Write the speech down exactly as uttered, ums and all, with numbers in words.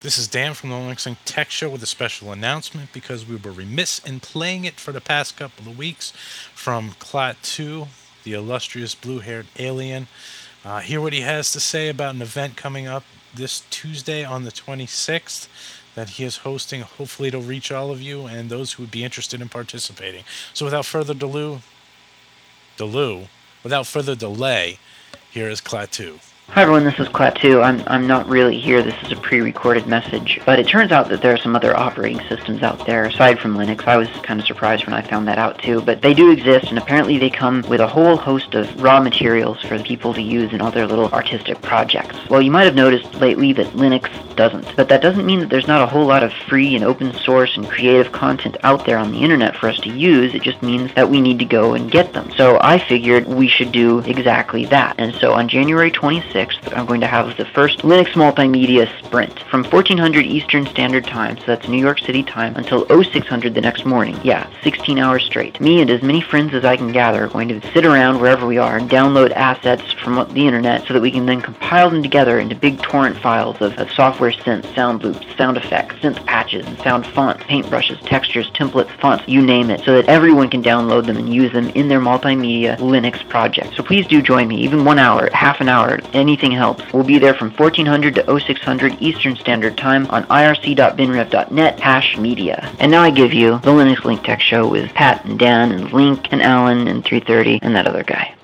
This is Dan from the Linux Link Tech Show with a special announcement because we were remiss in playing it for the past couple of weeks from Klaatu, the illustrious blue-haired alien. Uh, hear what he has to say about an event coming up this Tuesday on the twenty-sixth that he is hosting. Hopefully it'll reach all of you and those who would be interested in participating. So without further ado, Delu, without further delay, here is Klaatu. Hi everyone, this is Klaatu. I'm, I'm not really here, this is a pre-recorded message, but it turns out that there are some other operating systems out there aside from Linux. I was kind of surprised when I found that out too, but they do exist, and apparently they come with a whole host of raw materials for people to use in all their little artistic projects. Well, you might have noticed lately that Linux doesn't, but that doesn't mean that there's not a whole lot of free and open source and creative content out there on the internet for us to use. It just means that we need to go and get them. So I figured we should do exactly that, and so on January twenty-sixth, I'm going to have the first Linux Multimedia Sprint from fourteen hundred Eastern Standard Time, so that's New York City time, until oh six hundred the next morning. Yeah, sixteen hours straight. Me and as many friends as I can gather are going to sit around wherever we are and download assets from the internet so that we can then compile them together into big torrent files of, of software synths, sound loops, sound effects, synth patches, and sound fonts, paintbrushes, textures, templates, fonts, you name it, so that everyone can download them and use them in their multimedia Linux project. So please do join me, even one hour, half an hour, anything helps. We'll be there from fourteen hundred to oh six hundred Eastern Standard Time on I R C dot bin rev dot net hash media. And now I give you the Linux Link Tech Show with Pat and Dan and Link and Alan and three thirty and that other guy.